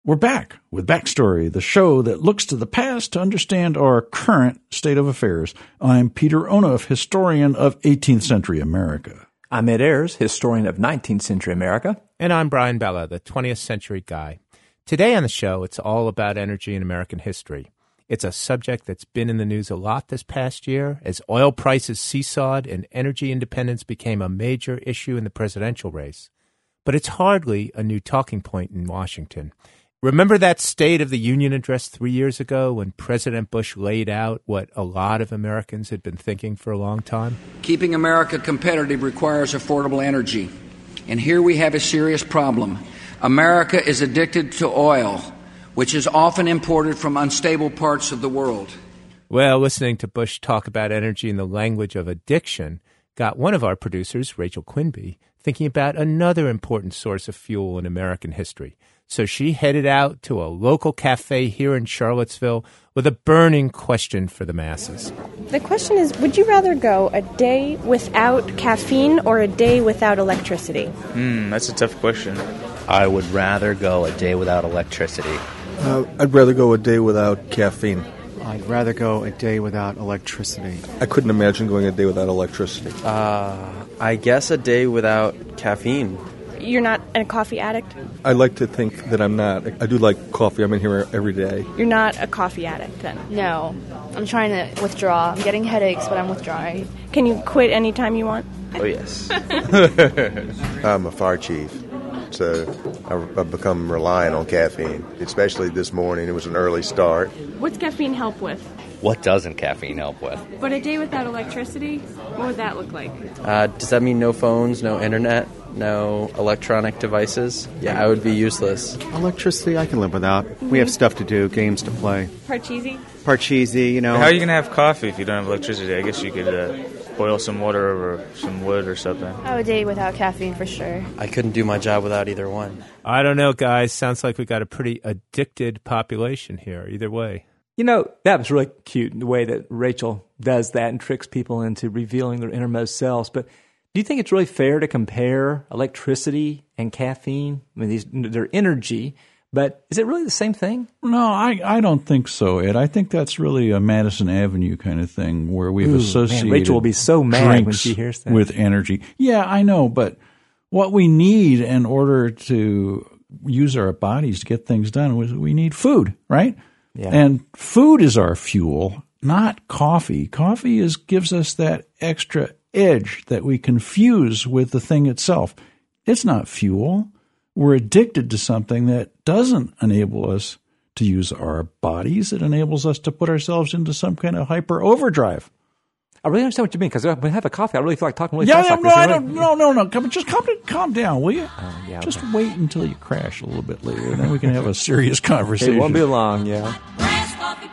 We're back with Backstory, the show that looks to the past to understand our current state of affairs. I'm Peter Onuf, historian of 18th century America. I'm Ed Ayers, historian of 19th century America. And I'm Brian Bella, the 20th century guy. Today on the show, it's all about energy in American history. It's a subject that's been in the news a lot this past year as oil prices seesawed and energy independence became a major issue in the presidential race. But it's hardly a new talking point in Washington. Remember that State of the Union address 3 years ago when President Bush laid out what a lot of Americans had been thinking for a long time? Keeping America competitive requires affordable energy. And here we have a serious problem. America is addicted to oil, which is often imported from unstable parts of the world. Well, listening to Bush talk about energy in the language of addiction got one of our producers, Rachel Quinby, thinking about another important source of fuel in American history. So she headed out to a local cafe here in Charlottesville with a burning question for the masses. The question is, would you rather go a day without caffeine or a day without electricity? That's a tough question. I would rather go a day without electricity. I'd rather go a day without caffeine. I'd rather go a day without electricity. I couldn't imagine going a day without electricity. I guess a day without caffeine. You're not a coffee addict? I like to think that I'm not. I do like coffee. I'm in here every day. You're not a coffee addict, then? No. I'm trying to withdraw. I'm getting headaches, but I'm withdrawing. Can you quit anytime you want? Oh, yes. I'm a fire chief, so I've become reliant on caffeine, especially this morning. It was an early start. What's caffeine help with? What doesn't caffeine help with? But a day without electricity, what would that look like? Does that mean no phones, no internet, no electronic devices? Yeah, I would be useless. Electricity, I can live without. We have stuff to do, games to play. Parcheesi, you know. How are you going to have coffee if you don't have electricity? I guess you could boil some water over some wood or something. Oh, a day without caffeine for sure. I couldn't do my job without either one. I don't know, guys. Sounds like we got a pretty addicted population here, either way. You know, that was really cute, the way that Rachel does that and tricks people into revealing their innermost selves. But do you think it's really fair to compare electricity and caffeine? I mean, they're energy, but is it really the same thing? No, I don't think so, Ed. I think that's really a Madison Avenue kind of thing where we've associated Rachel will be so mad when she hears that. With energy. Yeah, I know, but what we need in order to use our bodies to get things done is we need food, right? Yeah. And food is our fuel, not coffee. Coffee gives us that extra edge that we confuse with the thing itself. It's not fuel. We're addicted to something that doesn't enable us to use our bodies. It enables us to put ourselves into some kind of hyper overdrive. I really understand what you mean, because when I have a coffee, I really feel like talking really fast like this. No. Calm down, will you? Just okay. wait until you crash a little bit later, and then we can have a serious conversation. It won't be long, yeah. Glass coffee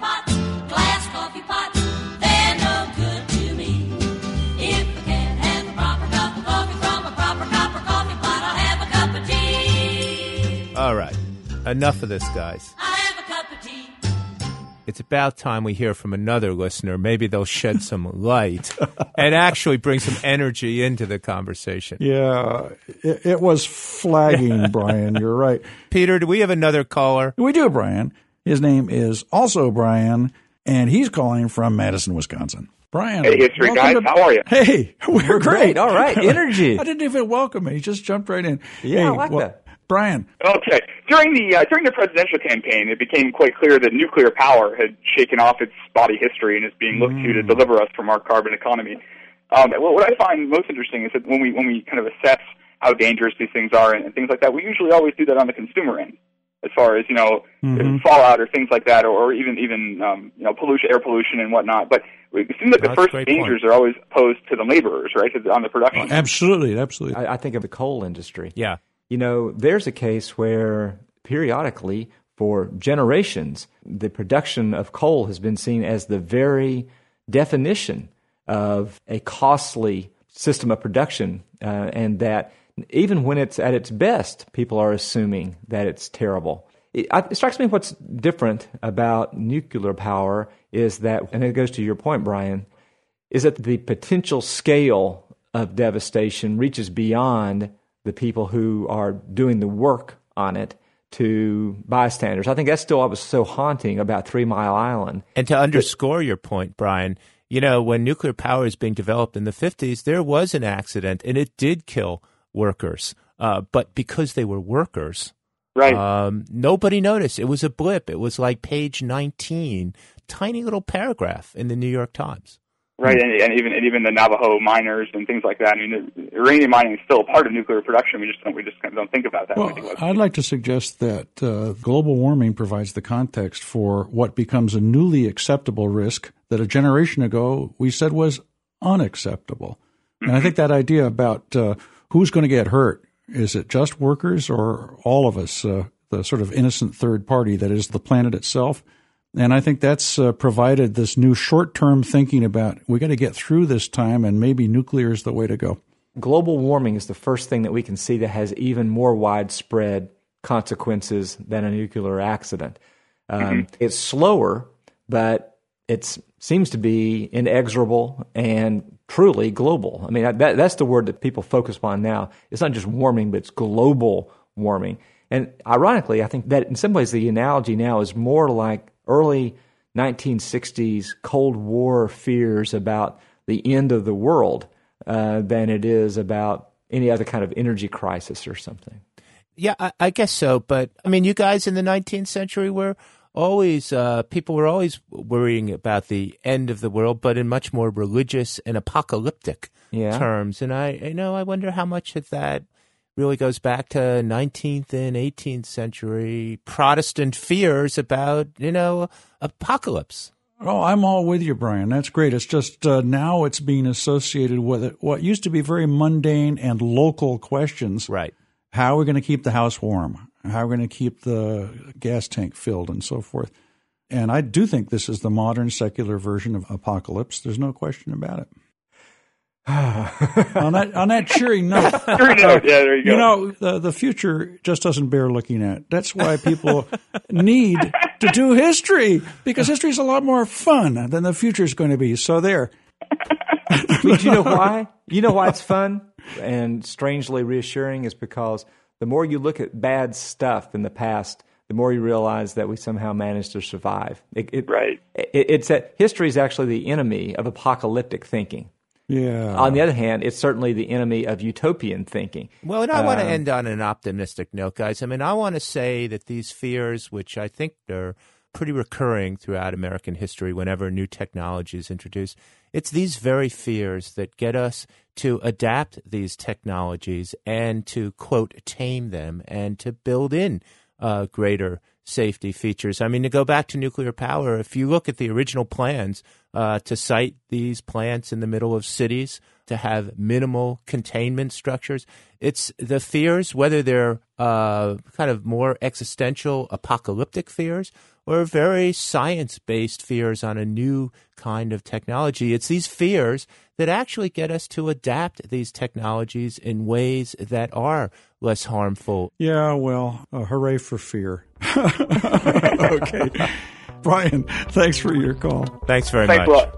pot, they're no good to me. If I can't have a proper cup of coffee from a proper coffee pot, I'll have a cup of tea. All right. Enough of this, guys. I'll have a cup of tea. It's about time we hear from another listener. Maybe they'll shed some light and actually bring some energy into the conversation. Yeah, it was flagging, Brian. You're right. Peter, do we have another caller? We do, Brian. His name is also Brian, and he's calling from Madison, Wisconsin. Brian. Hey, history guys. How are you? Hey, we're great. All right, energy. I didn't even welcome him. He just jumped right in. Yeah, I like that. Brian. Okay. During the presidential campaign, it became quite clear that nuclear power had shaken off its spotty history and is being looked to deliver us from our carbon economy. What I find most interesting is that when we kind of assess how dangerous these things are and things like that, we usually always do that on the consumer end, as far as fallout or things like that, or even pollution, air pollution and whatnot. But it seems like the first dangers are always posed to the laborers, right, on the production. Absolutely. I think of the coal industry. Yeah. You know, there's a case where periodically, for generations, the production of coal has been seen as the very definition of a costly system of production, and that even when it's at its best, people are assuming that it's terrible. It strikes me what's different about nuclear power is that, and it goes to your point, Brian, is that the potential scale of devastation reaches beyond the people who are doing the work on it to bystanders. I think that's still what was so haunting about 3 Mile Island. And to underscore your point, Brian, you know, when nuclear power was being developed in the 50s, there was an accident, and it did kill workers. But because they were workers, right, nobody noticed. It was a blip. It was like page 19, tiny little paragraph in the New York Times. Right, and even the Navajo miners and things like that. I mean, uranium mining is still a part of nuclear production. We just kind of don't think about that. Well, I'd like to suggest that global warming provides the context for what becomes a newly acceptable risk that a generation ago we said was unacceptable. And I think that idea about who's going to get hurt, is it just workers or all of us, the sort of innocent third party that is the planet itself? And I think that's provided this new short-term thinking about we got to get through this time, and maybe nuclear is the way to go. Global warming is the first thing that we can see that has even more widespread consequences than a nuclear accident. It's slower, but it seems to be inexorable and truly global. I mean, that's the word that people focus upon now. It's not just warming, but it's global warming. And ironically, I think that in some ways the analogy now is more like early 1960s Cold War fears about the end of the world than it is about any other kind of energy crisis or something. Yeah, I guess so. But, I mean, you guys in the 19th century were always, people were always worrying about the end of the world, but in much more religious and apocalyptic terms. And I wonder how much of that really goes back to 19th and 18th century Protestant fears about, apocalypse. Oh, I'm all with you, Brian. That's great. It's just now it's being associated with what used to be very mundane and local questions. Right. How are we going to keep the house warm? How are we going to keep the gas tank filled and so forth? And I do think this is the modern secular version of apocalypse. There's no question about it. on that cheery note, yeah, there you go. The future just doesn't bear looking at. That's why people need to do history, because history is a lot more fun than the future is going to be. So there. But you know why? You know why it's fun and strangely reassuring is because the more you look at bad stuff in the past, the more you realize that we somehow managed to survive. It's that history is actually the enemy of apocalyptic thinking. Yeah. On the other hand, it's certainly the enemy of utopian thinking. Well, and I want to end on an optimistic note, guys. I mean, I want to say that these fears, which I think are pretty recurring throughout American history whenever new technology is introduced, it's these very fears that get us to adapt these technologies and to, quote, tame them and to build in greater safety features. I mean, to go back to nuclear power, if you look at the original plans to site these plants in the middle of cities, to have minimal containment structures, it's the fears, whether they're kind of more existential, apocalyptic fears, or very science-based fears on a new kind of technology. It's these fears that actually get us to adapt these technologies in ways that are less harmful. Yeah, well, hooray for fear. Okay. Brian, thanks for your call. Thanks very much. Thanks a lot.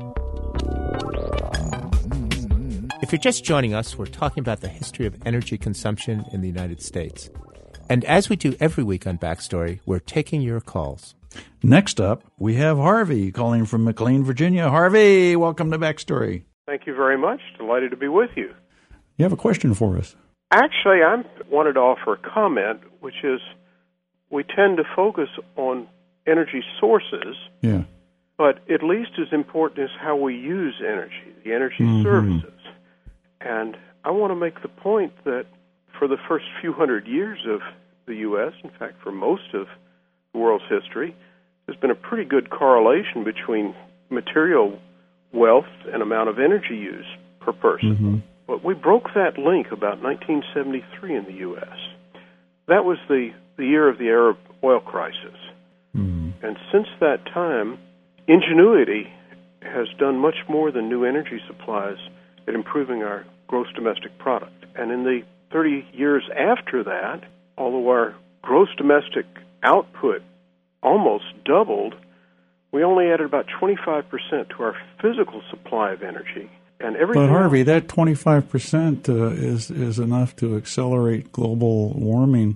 If you're just joining us, we're talking about the history of energy consumption in the United States. And as we do every week on Backstory, we're taking your calls. Next up, we have Harvey calling from McLean, Virginia. Harvey, welcome to Backstory. Thank you very much. Delighted to be with you. You have a question for us. Actually, I wanted to offer a comment, which is we tend to focus on energy sources, but at least as important is how we use energy, the energy services. And I want to make the point that for the first few hundred years of the U.S., in fact, for most of the world's history, there's been a pretty good correlation between material wealth and amount of energy use per person. But we broke that link about 1973 in the U.S. That was the year of the Arab oil crisis. And since that time, ingenuity has done much more than new energy supplies at improving our gross domestic product. And in the 30 years after that, although our gross domestic output almost doubled, we only added about 25% to our physical supply of energy. And but Harvey, that 25% is enough to accelerate global warming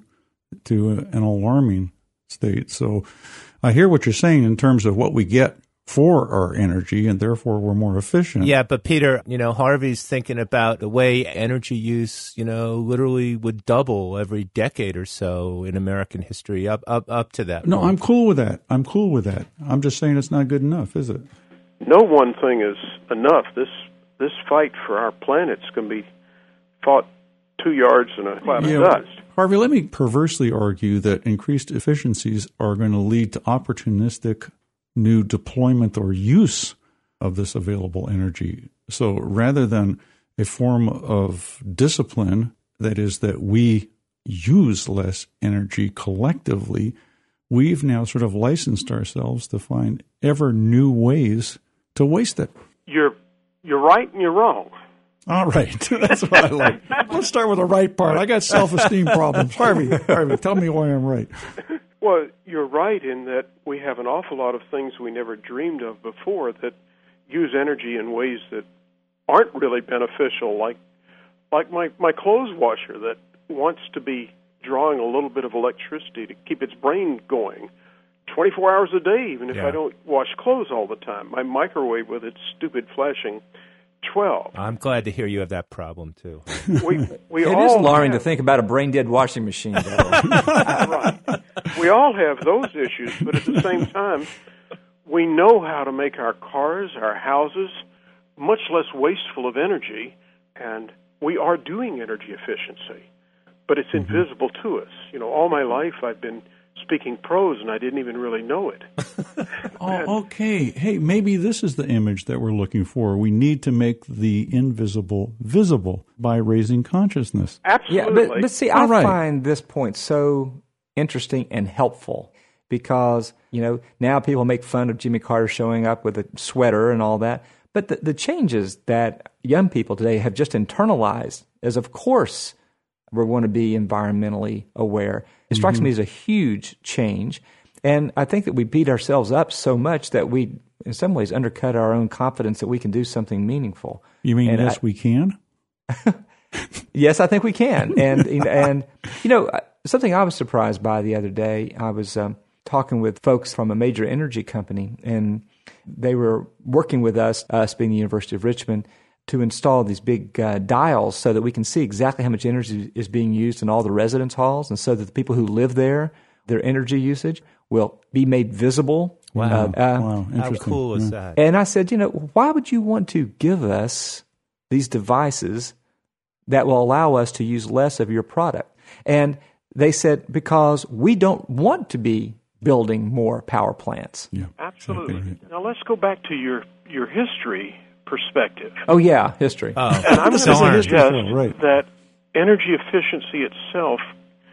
to an alarming state. So I hear what you're saying in terms of what we get for our energy, and therefore we're more efficient. Yeah, but Peter, Harvey's thinking about the way energy use, literally would double every decade or so in American history up to that No, point. I'm cool with that. I'm just saying it's not good enough, is it? No one thing is enough. This fight for our planet's going to be fought 2 yards in a cloud of dust. Harvey, let me perversely argue that increased efficiencies are going to lead to opportunistic new deployment or use of this available energy. So rather than a form of discipline, that is that we use less energy collectively, we've now sort of licensed ourselves to find ever new ways to waste it. You're right and you're wrong. All right. That's what I like. Let's start with the right part. I got self-esteem problems. Harvey, tell me why I'm right. Well, you're right in that we have an awful lot of things we never dreamed of before that use energy in ways that aren't really beneficial, like my clothes washer that wants to be drawing a little bit of electricity to keep its brain going 24 hours a day, even if I don't wash clothes all the time. My microwave with its stupid flashing 12. I'm glad to hear you have that problem, too. We it all is alarming have, to think about a brain-dead washing machine. Right. We all have those issues, but at the same time, we know how to make our cars, our houses, much less wasteful of energy, and we are doing energy efficiency, but it's invisible to us. All my life I've been speaking prose, and I didn't even really know it. Okay. Hey, maybe this is the image that we're looking for. We need to make the invisible visible by raising consciousness. Absolutely. Yeah, but see, I find this point so interesting and helpful because, now people make fun of Jimmy Carter showing up with a sweater and all that. But the changes that young people today have just internalized is, of course, we want to be environmentally aware. It strikes me as a huge change. And I think that we beat ourselves up so much that we, in some ways, undercut our own confidence that we can do something meaningful. You mean we can? Yes, I think we can. And something I was surprised by the other day, I was talking with folks from a major energy company, and they were working with us being the University of Richmond, to install these big dials so that we can see exactly how much energy is being used in all the residence halls, and so that the people who live there, their energy usage will be made visible. Wow. Wow. How cool is that? And I said, why would you want to give us these devices that will allow us to use less of your product? And they said, because we don't want to be building more power plants. Yeah, absolutely. Exactly. Now let's go back to your history perspective. Oh, yeah, history. And I'm going to suggest that energy efficiency itself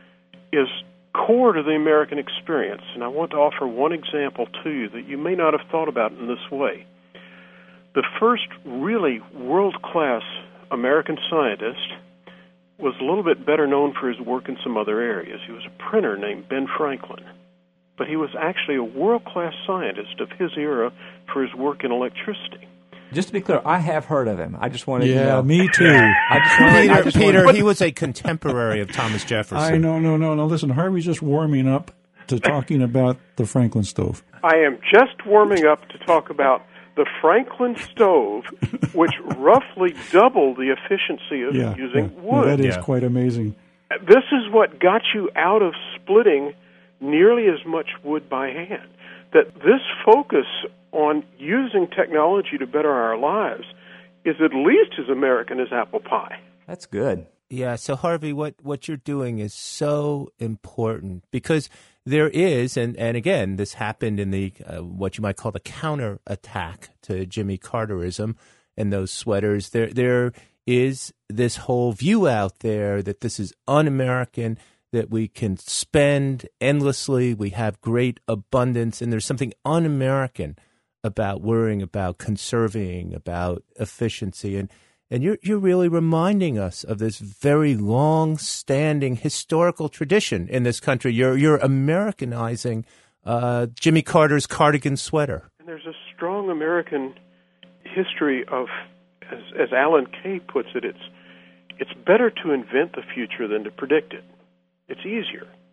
is core to the American experience. And I want to offer one example to you that you may not have thought about in this way. The first really world-class American scientist was a little bit better known for his work in some other areas. He was a printer named Ben Franklin. But he was actually a world-class scientist of his era for his work in electricity. Just to be clear, I have heard of him. I just wanted to know. Yeah, me too. Peter, he was a contemporary of Thomas Jefferson. No. Listen, Harvey's just warming up to talking about the Franklin stove. I am just warming up to talk about the Franklin stove, which roughly doubled the efficiency of using wood. Yeah, that is quite amazing. This is what got you out of splitting nearly as much wood by hand. That this focus on using technology to better our lives is at least as American as apple pie. That's good. Yeah, so Harvey, what you're doing is so important because there is, and again, this happened in the what you might call the counterattack to Jimmy Carterism and those sweaters. There is this whole view out there that this is un-American, that we can spend endlessly, we have great abundance, and there's something un-American about worrying about conserving, about efficiency. And you're really reminding us of this very long-standing historical tradition in this country. You're Americanizing Jimmy Carter's cardigan sweater. And there's a strong American history of, as Alan Kay puts it, it's better to invent the future than to predict it. It's easier.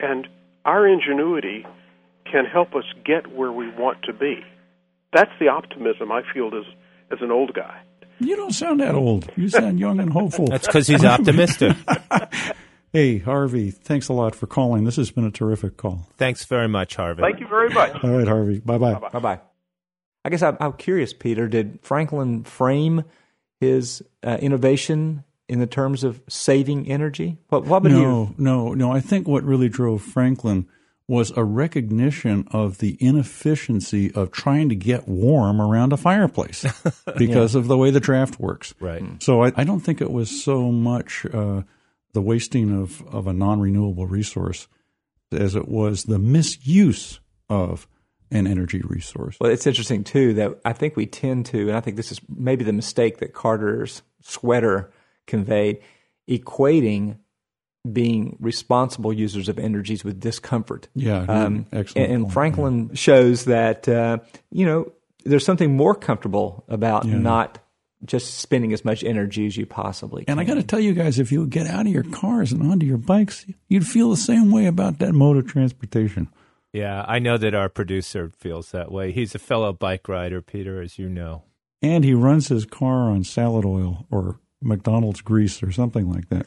And our ingenuity can help us get where we want to be. That's the optimism I feel as an old guy. You don't sound that old. You sound young and hopeful. That's because he's optimistic. Hey, Harvey, thanks a lot for calling. This has been a terrific call. Thanks very much, Harvey. Thank you very much. All right, Harvey. Bye-bye. Bye-bye. I guess I'm curious, Peter, did Franklin frame his innovation in the terms of saving energy? What would you? No. I think what really drove Franklin was a recognition of the inefficiency of trying to get warm around a fireplace because of the way the draft works. Right. So I don't think it was so much the wasting of a non-renewable resource as it was the misuse of an energy resource. Well, it's interesting, too, that I think we tend to, and I think this is maybe the mistake that Carter's sweater conveyed, equating being responsible users of energies with discomfort. Yeah, excellent. And Franklin shows that, there's something more comfortable about not just spending as much energy as you possibly can. And I got to tell you guys, if you would get out of your cars and onto your bikes, you'd feel the same way about that mode of transportation. Yeah, I know that our producer feels that way. He's a fellow bike rider, Peter, as you know. And he runs his car on salad oil or McDonald's grease or something like that.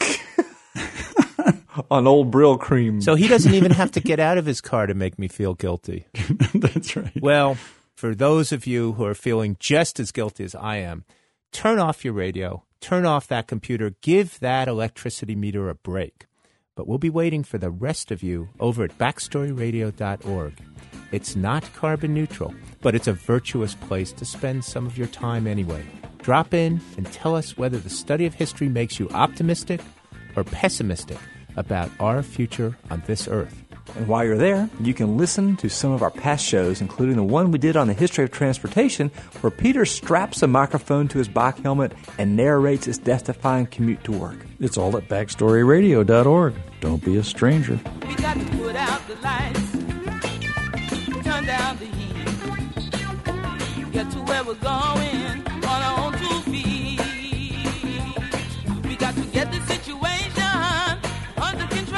On old Brill cream. So he doesn't even have to get out of his car to make me feel guilty. That's right. Well, for those of you who are feeling just as guilty as I am, turn off your radio, turn off that computer, give that electricity meter a break. But we'll be waiting for the rest of you over at backstoryradio.org. It's not carbon neutral, but it's a virtuous place to spend some of your time anyway. Drop in and tell us whether the study of history makes you optimistic or pessimistic about our future on this earth. And while you're there, you can listen to some of our past shows, including the one we did on the history of transportation, where Peter straps a microphone to his bike helmet and narrates his death-defying commute to work. It's all at backstoryradio.org. Don't be a stranger. We got to put out the lights, turn down the heat, get to where we're going on our own 2 feet. We got to get the situation under control.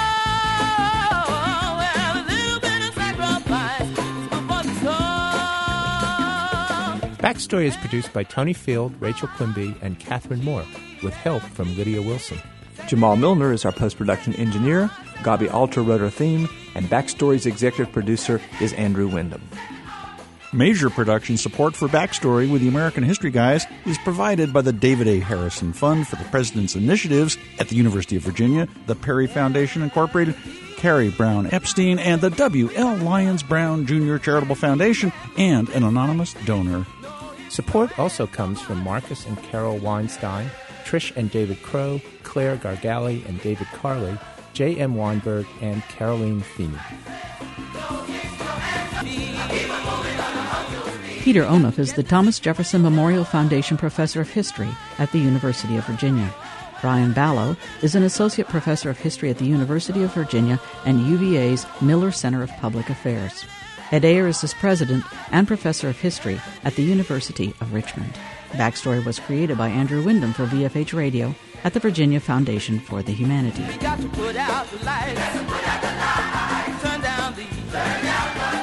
Well, a little bit of sacrifice is good for the soul. Backstory is produced by Tony Field, Rachel Quimby, and Catherine Moore, with help from Lydia Wilson. Jamal Milner is our post-production engineer. Gabi Alter wrote our theme, and Backstory's executive producer is Andrew Wyndham. Major production support for Backstory with the American History Guys is provided by the David A. Harrison Fund for the President's Initiatives at the University of Virginia, the Perry Foundation Incorporated, Carrie Brown Epstein, and the W.L. Lyons Brown Jr. Charitable Foundation, and an anonymous donor. Support also comes from Marcus and Carol Weinstein, Trish and David Crow, Claire Gargali and David Carley, J.M. Weinberg, and Caroline Feeney. Peter Onuf is the Thomas Jefferson Memorial Foundation Professor of History at the University of Virginia. Brian Ballow is an Associate Professor of History at the University of Virginia and UVA's Miller Center of Public Affairs. Ed Ayers is President and Professor of History at the University of Richmond. Backstory was created by Andrew Wyndham for VFH Radio at the Virginia Foundation for the Humanities. We got to put out the lights, turn down the heat.